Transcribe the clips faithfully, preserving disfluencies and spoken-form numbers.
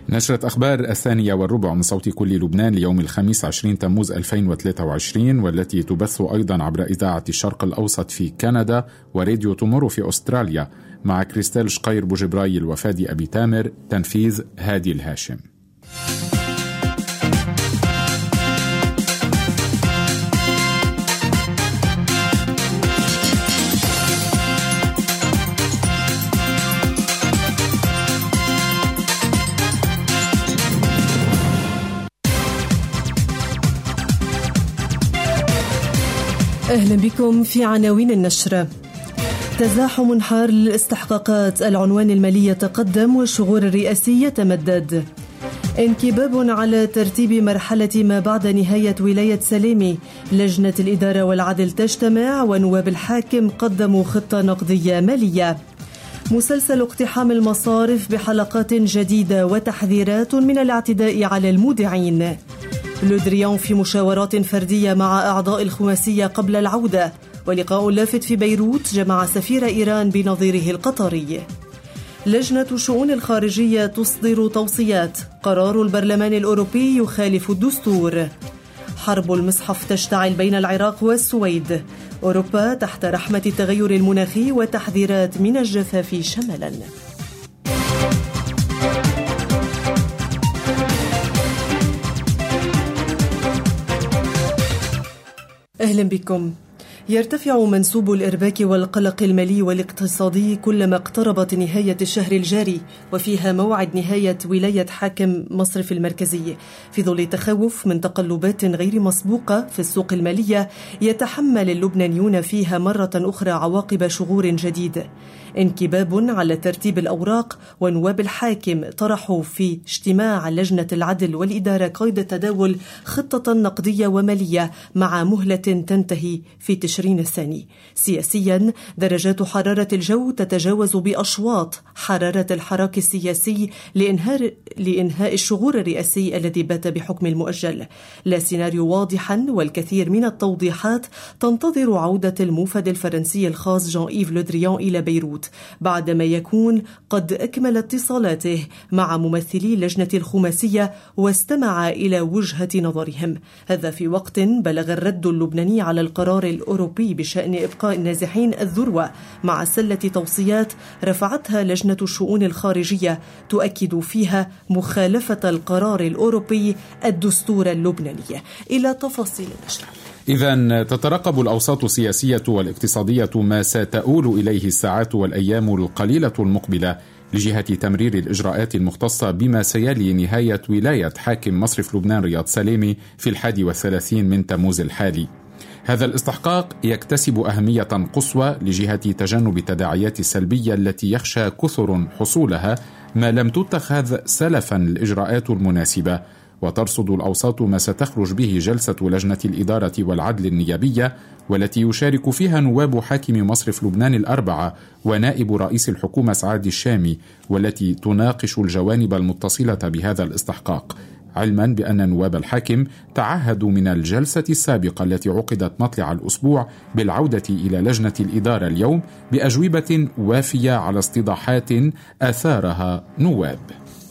نشرة أخبار الثانية والربع من صوت كل لبنان ليوم الخميس عشرين تموز ألفين وثلاثة وعشرين، والتي تبث أيضا عبر إذاعة الشرق الأوسط في كندا وراديو تومورو في أستراليا، مع كريستال شقير بوجبرايل وفادي أبي تامر. تنفيذ هادي الهاشم. أهلا بكم في عناوين النشرة. تزاحم حار للاستحقاقات، العنوان المالي يتقدم والشغور الرئاسي يتمدد. انكباب على ترتيب مرحلة ما بعد نهاية ولاية سليمي، لجنة الإدارة والعدل تجتمع ونواب الحاكم قدموا خطة نقدية مالية. مسلسل اقتحام المصارف بحلقات جديدة وتحذيرات من الاعتداء على المودعين. لودريان في مشاورات فردية مع أعضاء الخماسية قبل العودة. ولقاء لافت في بيروت جمع سفير إيران بنظيره القطري. لجنة الشؤون الخارجية تصدر توصيات، قرار البرلمان الأوروبي يخالف الدستور. حرب المصحف تشتعل بين العراق والسويد. أوروبا تحت رحمة التغير المناخي وتحذيرات من الجفاف شمالا. أهلا بكم. يرتفع منسوب الإرباك والقلق المالي والاقتصادي كلما اقتربت نهاية الشهر الجاري، وفيها موعد نهاية ولاية حاكم مصرف المركزي، في ظل تخوف من تقلبات غير مسبوقة في السوق المالية يتحمل اللبنانيون فيها مرة أخرى عواقب شغور جديد. انكباب على ترتيب الأوراق، ونواب الحاكم طرحوا في اجتماع لجنة العدل والإدارة قيد تداول خطة نقدية ومالية مع مهلة تنتهي في تشرين الثاني. سياسيا، درجات حرارة الجو تتجاوز بأشواط حرارة الحراك السياسي لإنهاء لإنهاء الشغور الرئاسي الذي بات بحكم المؤجل. لا سيناريو واضحا، والكثير من التوضيحات تنتظر عودة الموفد الفرنسي الخاص جان إيف لودريان إلى بيروت بعدما يكون قد أكمل اتصالاته مع ممثلي لجنة الخماسية واستمع إلى وجهة نظرهم. هذا في وقت بلغ الرد اللبناني على القرار الأوروبي بشأن إبقاء النازحين الذروة مع سلة توصيات رفعتها لجنة الشؤون الخارجية تؤكد فيها مخالفة القرار الأوروبي الدستور اللبناني. إلى تفاصيل النشر. إذن تترقب الأوساط السياسية والاقتصادية ما ستؤول إليه الساعات والأيام القليلة المقبلة لجهة تمرير الإجراءات المختصة بما سيلي نهاية ولاية حاكم مصرف لبنان رياض سليمي في الحادي والثلاثين من تموز الحالي. هذا الاستحقاق يكتسب أهمية قصوى لجهة تجنب التداعيات السلبية التي يخشى كثر حصولها ما لم تتخذ سلفا الإجراءات المناسبة. وترصد الأوساط ما ستخرج به جلسة لجنة الإدارة والعدل النيابية، والتي يشارك فيها نواب حاكم مصرف لبنان الأربعة ونائب رئيس الحكومة سعاد الشامي، والتي تناقش الجوانب المتصلة بهذا الاستحقاق، علما بأن نواب الحاكم تعهدوا من الجلسة السابقة التي عقدت مطلع الأسبوع بالعودة إلى لجنة الإدارة اليوم بأجوبة وافية على استيضاحات أثارها نواب.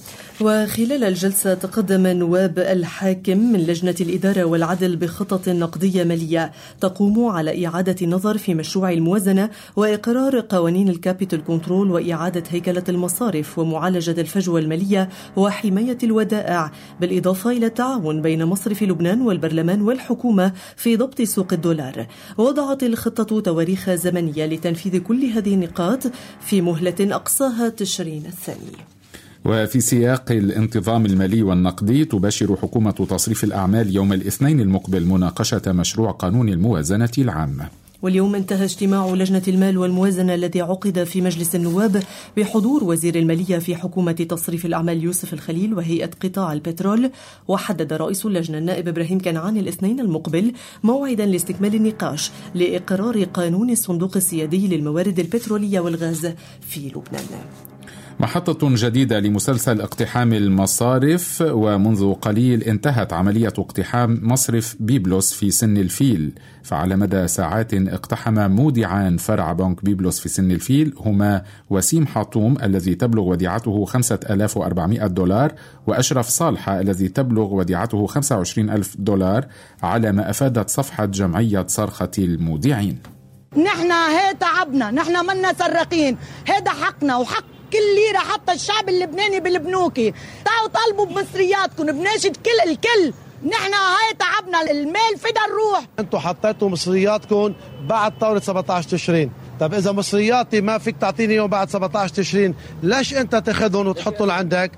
وخلال الجلسة تقدم نواب الحاكم من لجنة الإدارة والعدل بخطط نقدية مالية تقوم على إعادة النظر في مشروع الموازنة وإقرار قوانين الكابيتال كنترول وإعادة هيكلة المصارف ومعالجة الفجوة المالية وحماية الودائع، بالإضافة إلى التعاون بين مصرف لبنان والبرلمان والحكومة في ضبط سوق الدولار. وضعت الخطة تواريخ زمنية لتنفيذ كل هذه النقاط في مهلة أقصاها تشرين الثاني. وفي سياق الانتظام المالي والنقدي، تباشر حكومة تصريف الأعمال يوم الاثنين المقبل مناقشة مشروع قانون الموازنة العامة. واليوم انتهى اجتماع لجنة المال والموازنة الذي عقد في مجلس النواب بحضور وزير المالية في حكومة تصريف الأعمال يوسف الخليل وهيئة قطاع البترول. وحدد رئيس اللجنة النائب إبراهيم كنعان الاثنين المقبل موعدا لاستكمال النقاش لإقرار قانون الصندوق السيادي للموارد البترولية والغاز في لبنان. محطة جديدة لمسلسل اقتحام المصارف، ومنذ قليل انتهت عملية اقتحام مصرف بيبلوس في سن الفيل. فعلى مدى ساعات اقتحم مودعان فرع بنك بيبلوس في سن الفيل، هما وسيم حطوم الذي تبلغ وديعته خمسة آلاف وأربعمائة دولار، وأشرف صالحة الذي تبلغ وديعته خمسة وعشرين ألف دولار، على ما أفادت صفحة جمعية صرخة المودعين. نحن هي تعبنا، نحن منا سرقين، هذا حقنا وحق كل ليرة، حتى الشعب اللبناني بالبنوكي. تعالوا طالبوا بمصرياتكم، بناشد كل الكل، نحن هاي تعبنا، المال فدا الروح. انتوا حطيتوا مصرياتكم بعد ثورة سبعة عشر تشرين، طب إذا مصرياتي ما فيك تعطيني يوم بعد سبعة عشر تشرين، ليش أنت تاخذهم وتحطهم عندك؟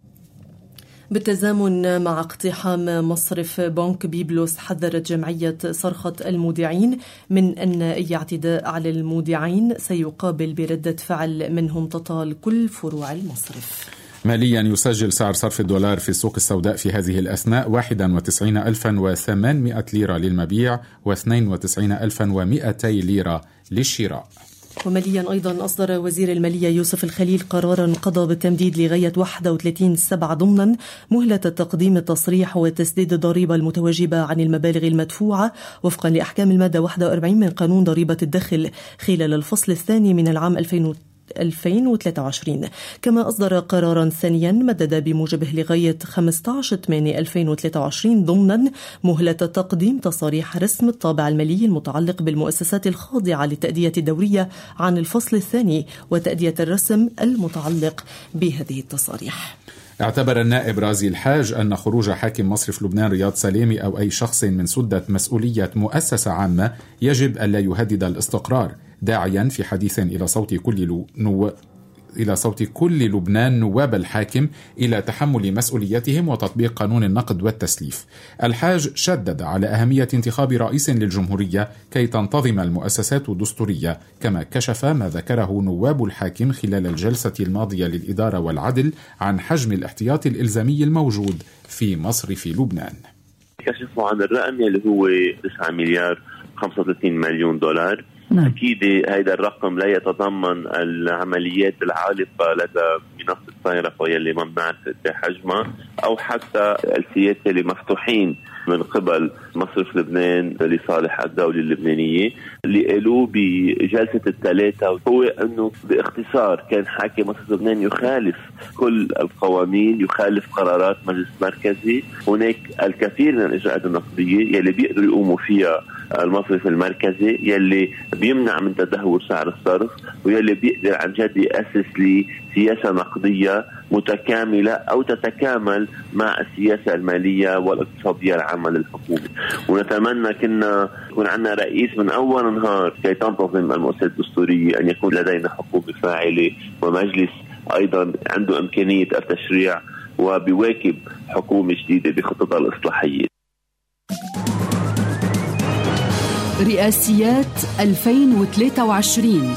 بالتزامن مع اقتحام مصرف بنك بيبلوس، حذرت جمعية صرخة المودعين من أن أي اعتداء على المودعين سيقابل بردة فعل منهم تطال كل فروع المصرف. ماليا يسجل سعر صرف الدولار في السوق السوداء في هذه الأثناء واحد وتسعين ألفا وثمانمائة ليرة للمبيع واثنين وتسعين ألفا ومائتي ليرة للشراء. وماليا أيضا أصدر وزير المالية يوسف الخليل قرارا قضى بالتمديد لغاية واحد وثلاثين سبعة ضمنا مهلة تقديم التصريح وتسديد الضريبة المتواجبة عن المبالغ المدفوعة وفقا لأحكام المادة واحد وأربعين من قانون ضريبة الدخل خلال الفصل الثاني من العام ألفين وثلاثة وعشرين. كما أصدر قرارا ثانيا مدد بموجبه لغاية خمسة عشر ثمانية ألفين وثلاثة وعشرين ضمنا مهلة تقديم تصاريح رسم الطابع المالي المتعلق بالمؤسسات الخاضعة للتأدية الدورية عن الفصل الثاني وتأدية الرسم المتعلق بهذه التصاريح. اعتبر النائب رازي الحاج أن خروج حاكم مصرف لبنان رياض سلامي أو أي شخص من سدة مسؤولية مؤسسة عامة يجب ألا يهدد الاستقرار، داعيا في حديث إلى صوت كل نو... إلى صوت كل لبنان نواب الحاكم إلى تحمل مسؤوليتهم وتطبيق قانون النقد والتسليف. الحاج شدد على أهمية انتخاب رئيس للجمهورية كي تنتظم المؤسسات الدستورية، كما كشف ما ذكره نواب الحاكم خلال الجلسة الماضية للإدارة والعدل عن حجم الاحتياط الإلزامي الموجود في مصرف لبنان. كشفوا عن الرقم اللي هو تسعة مليار خمسة وثلاثين مليون دولار. نعم. أكيد هذا الرقم لا يتضمن العمليات العالقة لدى منصة صايرفة يلي ما بنعرف حجمها، أو حتى السياسة اللي مفتوحين من قبل مصرف لبنان لصالح الدولة اللبنانية. اللي قالوه بجلسة الثلاثة هو أنه باختصار كان حاكم مصرف لبنان يخالف كل القوانين، يخالف قرارات مجلس مركزي. هناك الكثير من الإجراءات النقدية يلي بيقدروا يقوموا فيها المصرف المركزي، يلي بيمنع من تدهور سعر الصرف، ويلي بيقدر عن جد يأسس لسياسة نقدية متكاملة أو تتكامل مع السياسة المالية والاقتصادية العامة للحكومة. ونتمنى كنا يكون عندنا رئيس من أول نهار كي تنتظم المؤسسات الدستورية، أن يكون لدينا حكومة فاعلة ومجلس أيضا عنده إمكانية التشريع وبيواكب حكومة جديدة بخططها الإصلاحية. رئاسيات ألفين وثلاثة وعشرين.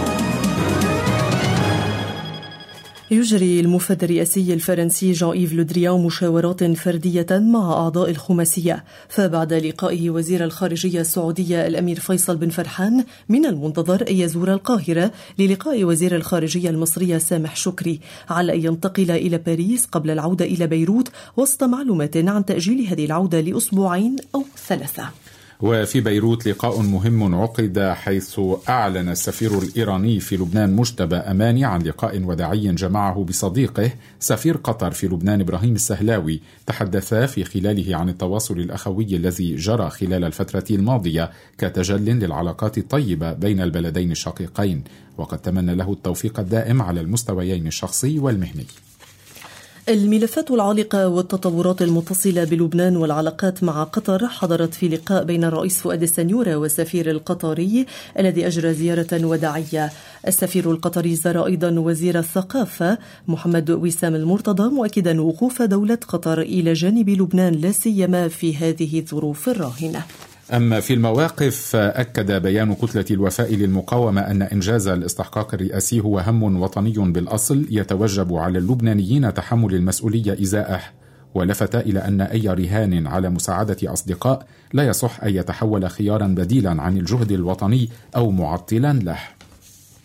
يجري المفد الرئاسي الفرنسي جان إيف لو دريان مشاورات فردية مع أعضاء الخماسية، فبعد لقائه وزير الخارجية السعودية الأمير فيصل بن فرحان من المنتظر أن يزور القاهرة للقاء وزير الخارجية المصرية سامح شكري، على أن ينتقل إلى باريس قبل العودة إلى بيروت، وسط معلومات عن تأجيل هذه العودة لأسبوعين أو ثلاثة. وفي بيروت لقاء مهم عقد، حيث أعلن السفير الإيراني في لبنان مجتبى أماني عن لقاء وداعي جمعه بصديقه سفير قطر في لبنان إبراهيم السهلاوي. تحدثا في خلاله عن التواصل الأخوي الذي جرى خلال الفترة الماضية كتجل للعلاقات الطيبة بين البلدين الشقيقين، وقد تمنى له التوفيق الدائم على المستويين الشخصي والمهني. الملفات العالقة والتطورات المتصلة بلبنان والعلاقات مع قطر حضرت في لقاء بين الرئيس فؤاد السنيورة والسفير القطري الذي أجرى زيارة وداعية. السفير القطري زار أيضا وزير الثقافة محمد وسام المرتضى، مؤكدا وقوف دولة قطر إلى جانب لبنان لا سيما في هذه الظروف الراهنة. أما في المواقف، أكد بيان كتلة الوفاء للمقاومة أن إنجاز الاستحقاق الرئاسي هو هم وطني بالأصل يتوجب على اللبنانيين تحمل المسؤولية إزاءه، ولفت إلى أن أي رهان على مساعدة أصدقاء لا يصح أن يتحول خيارا بديلا عن الجهد الوطني أو معطلا له.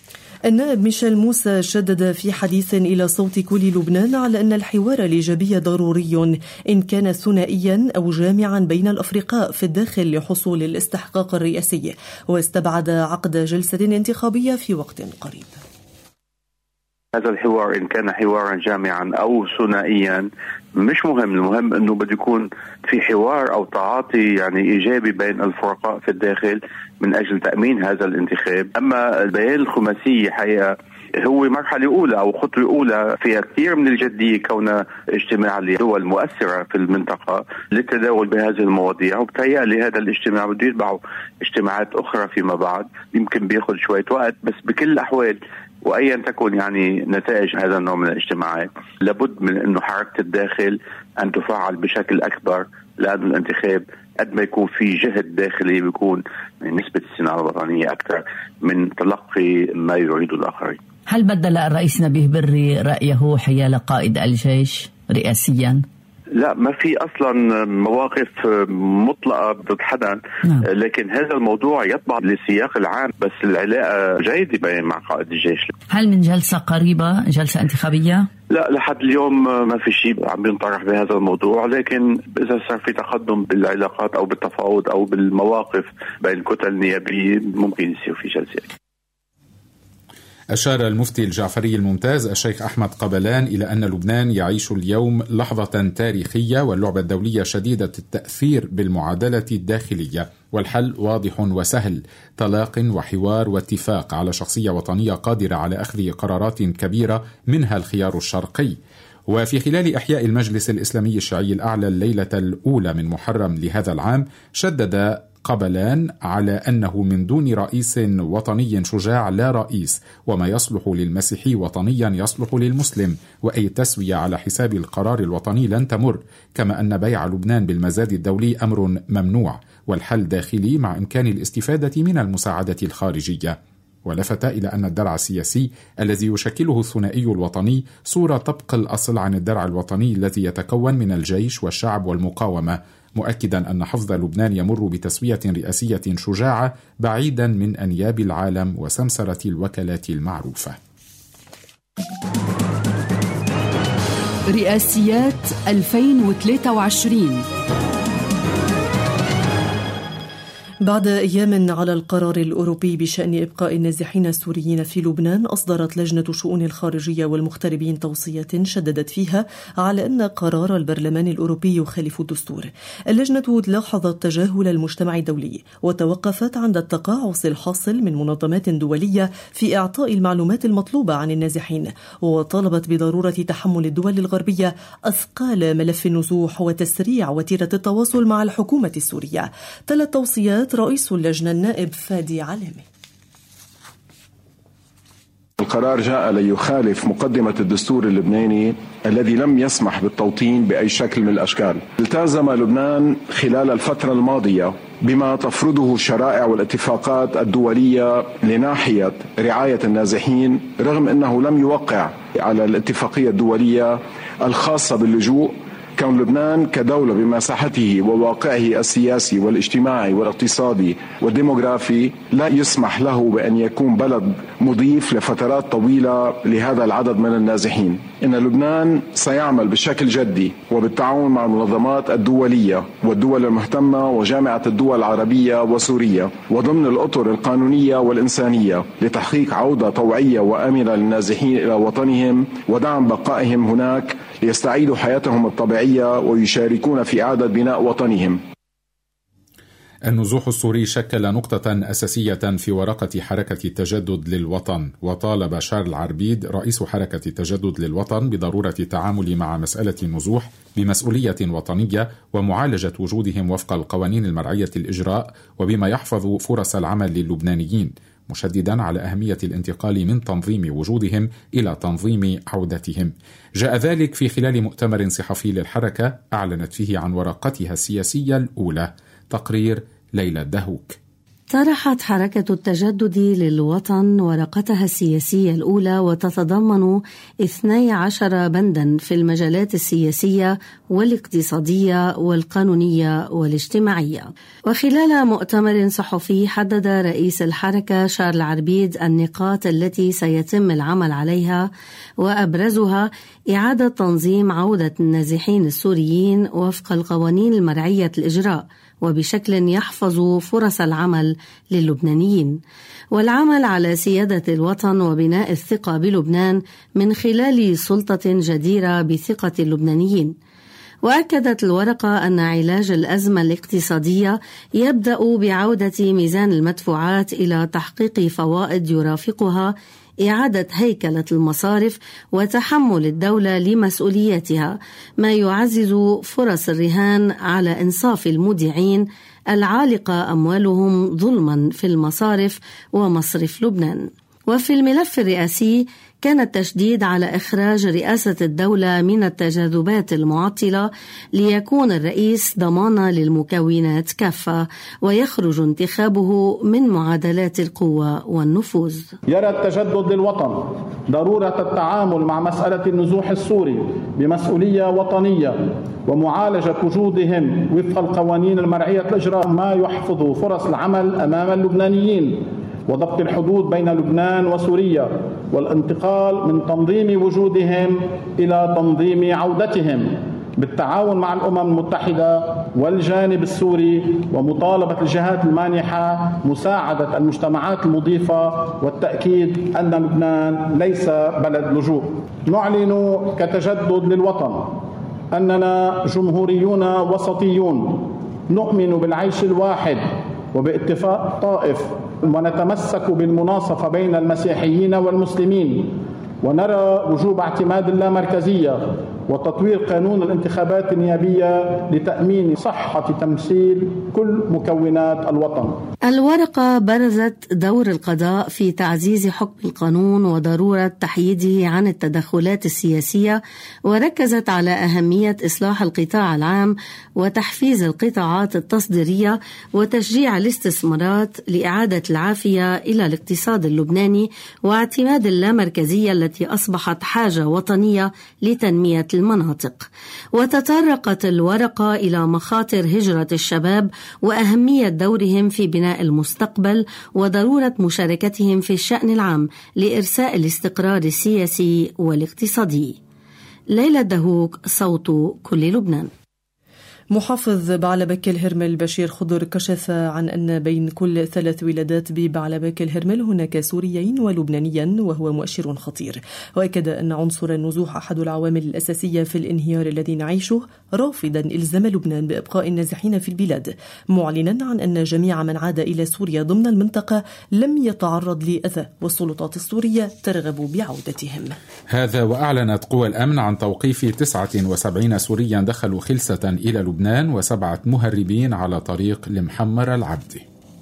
النائب ميشيل موسى شدد في حديث إلى صوت كل لبنان على أن الحوار الإيجابي ضروري إن كان ثنائيا أو جامعا بين الأفرقاء في الداخل لحصول الاستحقاق الرئاسي، واستبعد عقد جلسة انتخابية في وقت قريب. هذا الحوار إن كان حوارا جامعا أو ثنائيا مش مهم، المهم أنه بده يكون في حوار أو تعاطي يعني إيجابي بين الفرقاء في الداخل من أجل تأمين هذا الانتخاب. أما البيان الخماسي حقيقة هو مرحلة أولى أو خطوة أولى فيها كثير من الجدية، كونها اجتماع لدول مؤثرة في المنطقة للتداول بهذه المواضيع، وبتهيألي هذا الاجتماع بده يتبعه اجتماعات أخرى فيما بعد، يمكن بياخذ شوية وقت، بس بكل الأحوال وأيا تكن يعني نتائج هذا النوع من الاجتماعات لابد من أنه حركة الداخل أن تفعل بشكل أكبر، لأن الانتخاب قد ما يكون في جهد داخلي بيكون نسبة الصناعة الوطنية أكثر من تلقي ما يريده الآخرين. هل بدل الرئيس نبيه بري رأيه حيال قائد الجيش رئاسيا؟ لا، ما في أصلا مواقف مطلقة ضد حدا، لكن هذا الموضوع يطبع للسياق العام، بس العلاقة جيدة مع قائد الجيش. هل من جلسة قريبة جلسة انتخابية؟ لا، لحد اليوم ما في شيء عم ينطرح بهذا الموضوع، لكن إذا صار في تقدم بالعلاقات أو بالتفاوض أو بالمواقف بين الكتل النيابية ممكن يصير في جلسة. أشار المفتي الجعفري الممتاز الشيخ أحمد قبلان إلى أن لبنان يعيش اليوم لحظة تاريخية، واللعبة الدولية شديدة التأثير بالمعادلة الداخلية، والحل واضح وسهل: طلاق وحوار واتفاق على شخصية وطنية قادرة على أخذ قرارات كبيرة منها الخيار الشرقي. وفي خلال إحياء المجلس الإسلامي الشيعي الأعلى الليلة الأولى من محرم لهذا العام، شدد قبلان على أنه من دون رئيس وطني شجاع لا رئيس، وما يصلح للمسيحي وطنيا يصلح للمسلم، وأي تسوية على حساب القرار الوطني لن تمر، كما أن بيع لبنان بالمزاد الدولي أمر ممنوع، والحل داخلي مع إمكان الاستفادة من المساعدة الخارجية. ولفت إلى أن الدرع السياسي الذي يشكله الثنائي الوطني صورة طبق الأصل عن الدرع الوطني الذي يتكون من الجيش والشعب والمقاومة، مؤكدا أن حفظ لبنان يمر بتسوية رئاسية شجاعة بعيدا من أنياب العالم وسمسرة الوكالات المعروفة. رئاسيات ألفين وثلاثة وعشرين. بعد أيام على القرار الأوروبي بشأن إبقاء النازحين السوريين في لبنان، أصدرت لجنة شؤون الخارجية والمغتربين توصية شددت فيها على أن قرار البرلمان الأوروبي يخالف الدستور. اللجنة لاحظت تجاهل المجتمع الدولي وتوقفت عند التقاعس الحاصل من منظمات دولية في إعطاء المعلومات المطلوبة عن النازحين، وطالبت بضرورة تحمل الدول الغربية أثقال ملف النزوح وتسريع وتيرة التواصل مع الحكومة السورية. تلت توصيات رئيس اللجنة النائب فادي علامي. القرار جاء ليخالف مقدمة الدستور اللبناني الذي لم يسمح بالتوطين بأي شكل من الأشكال. التزم لبنان خلال الفترة الماضية بما تفرضه الشرائع والاتفاقات الدولية لناحية رعاية النازحين، رغم أنه لم يوقع على الاتفاقية الدولية الخاصة باللجوء، كون لبنان كدولة بمساحته وواقعه السياسي والاجتماعي والاقتصادي والديموغرافي لا يسمح له بأن يكون بلد مضيف لفترات طويلة لهذا العدد من النازحين. إن لبنان سيعمل بشكل جدي وبالتعاون مع المنظمات الدولية والدول المهتمة وجامعة الدول العربية وسوريا وضمن الأطر القانونية والإنسانية لتحقيق عودة طوعية وآمنة للنازحين إلى وطنهم ودعم بقائهم هناك ليستعيدوا حياتهم الطبيعية ويشاركون في إعادة بناء وطنهم. النزوح السوري شكل نقطة أساسية في ورقة حركة التجدد للوطن، وطالب شارل عربيد رئيس حركة التجدد للوطن بضرورة التعامل مع مسألة النزوح بمسؤولية وطنية ومعالجة وجودهم وفق القوانين المرعية الإجراء وبما يحفظ فرص العمل للبنانيين، مشددا على أهمية الانتقال من تنظيم وجودهم إلى تنظيم عودتهم. جاء ذلك في خلال مؤتمر صحفي للحركة أعلنت فيه عن ورقتها السياسية الأولى. تقرير ليلى الدهوك. طرحت حركة التجدد للوطن ورقتها السياسية الأولى وتتضمن اثني عشر بندا في المجالات السياسية والاقتصادية والقانونية والاجتماعية. وخلال مؤتمر صحفي حدد رئيس الحركة شارل عربيد النقاط التي سيتم العمل عليها، وأبرزها إعادة تنظيم عودة النازحين السوريين وفق القوانين المرعية الإجراء وبشكل يحفظ فرص العمل للبنانيين، والعمل على سيادة الوطن وبناء الثقة بلبنان من خلال سلطة جديرة بثقة اللبنانيين. وأكدت الورقة أن علاج الأزمة الاقتصادية يبدأ بعودة ميزان المدفوعات إلى تحقيق فوائد يرافقها إعادة هيكلة المصارف وتحمل الدولة لمسؤولياتها، ما يعزز فرص الرهان على إنصاف المودعين العالقة أموالهم ظلما في المصارف ومصرف لبنان. وفي الملف الرئاسي كان التشديد على إخراج رئاسة الدولة من التجاذبات المعطلة ليكون الرئيس ضمانا للمكونات كافة ويخرج انتخابه من معادلات القوة والنفوذ. يرى التجدد للوطن ضرورة التعامل مع مسألة النزوح السوري بمسؤولية وطنية ومعالجة وجودهم وفق القوانين المرعية الإجراء، ما يحفظ فرص العمل أمام اللبنانيين وضبط الحدود بين لبنان وسوريا والانتقال من تنظيم وجودهم إلى تنظيم عودتهم بالتعاون مع الأمم المتحدة والجانب السوري، ومطالبة الجهات المانحة مساعدة المجتمعات المضيفة والتأكيد أن لبنان ليس بلد لجوء. نعلن كتجدد للوطن أننا جمهوريون وسطيون نؤمن بالعيش الواحد وباتفاق طائف، ونتمسك بالمناصفة بين المسيحيين والمسلمين، ونرى وجوب اعتماد اللامركزية وتطوير قانون الانتخابات النيابية لتأمين صحة تمثيل كل مكونات الوطن. الورقة برزت دور القضاء في تعزيز حكم القانون وضرورة تحييده عن التدخلات السياسية، وركزت على أهمية إصلاح القطاع العام وتحفيز القطاعات التصديرية وتشجيع الاستثمارات لإعادة العافية إلى الاقتصاد اللبناني واعتماد اللامركزية التي أصبحت حاجة وطنية لتنمية المناطق. وتطرقت الورقة إلى مخاطر هجرة الشباب وأهمية دورهم في بناء المستقبل وضرورة مشاركتهم في الشأن العام لإرساء الاستقرار السياسي والاقتصادي. ليلى دهوك، صوت كل لبنان. محافظ بعلبك الهرمل بشير خضر كشف عن أن بين كل ثلاث ولادات ببعلبك الهرمل هناك سوريين ولبنانيا، وهو مؤشر خطير. وأكد أن عنصر النزوح أحد العوامل الأساسية في الانهيار الذي نعيشه، رافضا إلزام لبنان بإبقاء النازحين في البلاد، معلنا عن أن جميع من عاد إلى سوريا ضمن المنطقة لم يتعرض لأذى، والسلطات السورية ترغب بعودتهم. هذا وأعلنت قوى الأمن عن توقيف تسعة وسبعين سوريا دخلوا خلسة إلى لبنان وسبعة مهربين على طريق المحمر العبدي.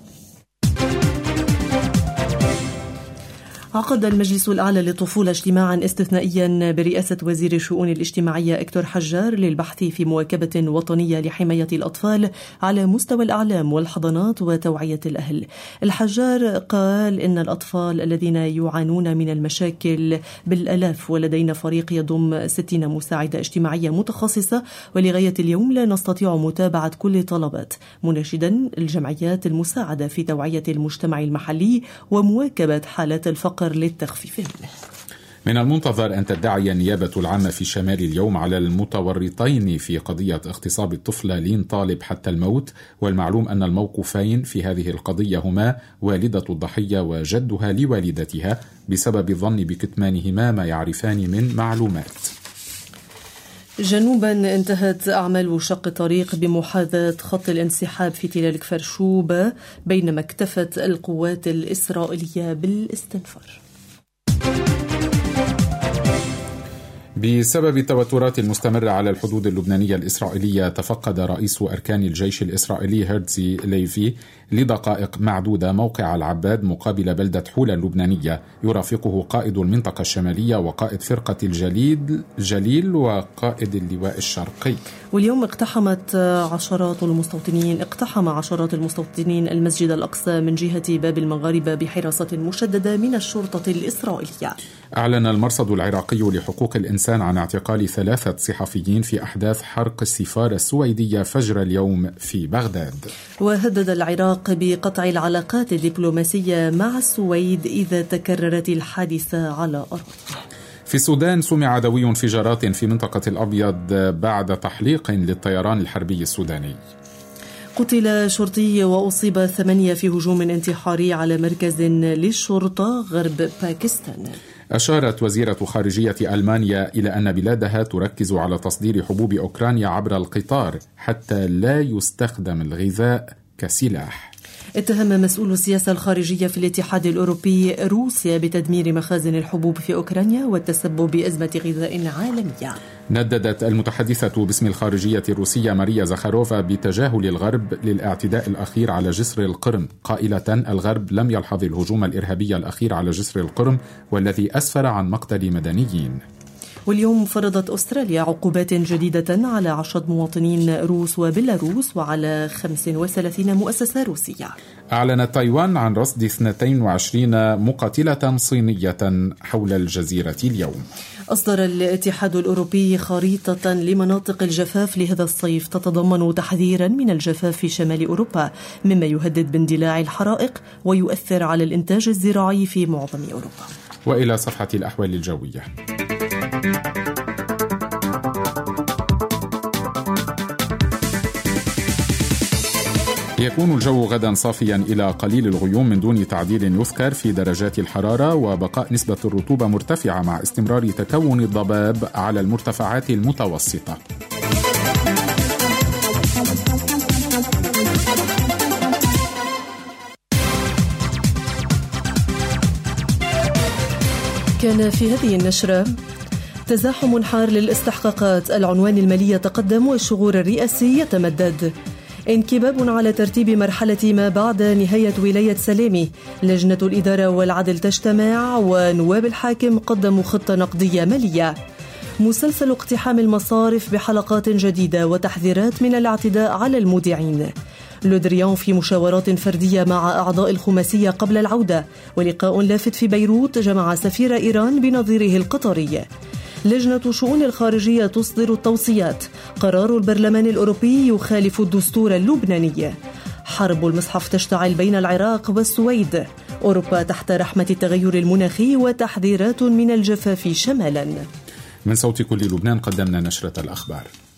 عقد المجلس الأعلى للطفولة اجتماعا استثنائيا برئاسة وزير الشؤون الاجتماعية إكتور حجار للبحث في مواكبة وطنية لحماية الأطفال على مستوى الأعلام والحضانات وتوعية الأهل. الحجار قال إن الأطفال الذين يعانون من المشاكل بالآلاف، ولدينا فريق يضم ستين مساعدة اجتماعية متخصصة، ولغاية اليوم لا نستطيع متابعة كل طلبات، مناشدا الجمعيات المساعدة في توعية المجتمع المحلي ومواكبة حالات الفقر للتخفيف منه. من المنتظر أن تدعي النيابة العامة في شمال اليوم على المتورطين في قضية اغتصاب الطفلة لين طالب حتى الموت، والمعلوم أن الموقوفين في هذه القضية هما والدة الضحية وجدها لوالدتها بسبب الظن بكتمانهما ما يعرفان من معلومات. جنوبا انتهت أعمال شق طريق بمحاذاة خط الانسحاب في تلال كفر شوبة، بينما اكتفت القوات الإسرائيلية بالاستنفار. بسبب التوترات المستمرة على الحدود اللبنانية الإسرائيلية، تفقد رئيس أركان الجيش الإسرائيلي هيرتزي ليفي لدقائق معدودة موقع العباد مقابل بلدة حولة اللبنانية، يرافقه قائد المنطقة الشمالية وقائد فرقة الجليل جليل وقائد اللواء الشرقي. واليوم اقتحمت عشرات المستوطنين اقتحم عشرات المستوطنين المسجد الأقصى من جهة باب المغاربة بحراسة مشددة من الشرطة الإسرائيلية. أعلن المرصد العراقي لحقوق الإنسان عن اعتقال ثلاثة صحفيين في أحداث حرق السفارة السويدية فجر اليوم في بغداد. وهدد العراق بقطع العلاقات الدبلوماسية مع السويد إذا تكررت الحادثة على أرضه. في السودان سمع دوي انفجارات في منطقة الأبيض بعد تحليق للطيران الحربي السوداني. قتل شرطي وأصيب ثمانية في هجوم انتحاري على مركز للشرطة غرب باكستان. أشارت وزيرة خارجية ألمانيا إلى أن بلادها تركز على تصدير حبوب أوكرانيا عبر القطار حتى لا يستخدم الغذاء كسلاح. اتهم مسؤول السياسة الخارجية في الاتحاد الأوروبي روسيا بتدمير مخازن الحبوب في أوكرانيا والتسبب بأزمة غذاء عالمية. نددت المتحدثة باسم الخارجية الروسية ماريا زخاروفا بتجاهل الغرب للاعتداء الأخير على جسر القرم، قائلة الغرب لم يلحظ الهجوم الإرهابي الأخير على جسر القرم والذي أسفر عن مقتل مدنيين. واليوم فرضت أستراليا عقوبات جديدة على عشرة مواطنين روس وبيلاروس وعلى خمسة وثلاثين مؤسسة روسية. أعلنت تايوان عن رصد اثنتين وعشرين مقاتلة صينية حول الجزيرة اليوم. أصدر الاتحاد الأوروبي خريطة لمناطق الجفاف لهذا الصيف تتضمن تحذيرا من الجفاف في شمال أوروبا، مما يهدد باندلاع الحرائق ويؤثر على الإنتاج الزراعي في معظم أوروبا. وإلى صفحة الأحوال الجوية. يكون الجو غدا صافيا إلى قليل الغيوم من دون تعديل يذكر في درجات الحرارة، وبقاء نسبة الرطوبة مرتفعة مع استمرار تكون الضباب على المرتفعات المتوسطة. كان في هذه النشرة: تزاحم حار للاستحقاقات، العنوان المالي يتقدم والشغور الرئاسي يتمدد. انكباب على ترتيب مرحلة ما بعد نهاية ولاية سلامي، لجنة الإدارة والعدل تجتمع ونواب الحاكم قدموا خطة نقدية مالية. مسلسل اقتحام المصارف بحلقات جديدة وتحذيرات من الاعتداء على المودعين. لودريان في مشاورات فردية مع أعضاء الخماسية قبل العودة، ولقاء لافت في بيروت جمع سفير إيران بنظيره القطري. لجنة شؤون الخارجية تصدر التوصيات، قرار البرلمان الأوروبي يخالف الدستور اللبناني. حرب المصحف تشتعل بين العراق والسويد. أوروبا تحت رحمة التغير المناخي وتحذيرات من الجفاف شمالا. من صوت كل لبنان قدمنا نشرة الأخبار.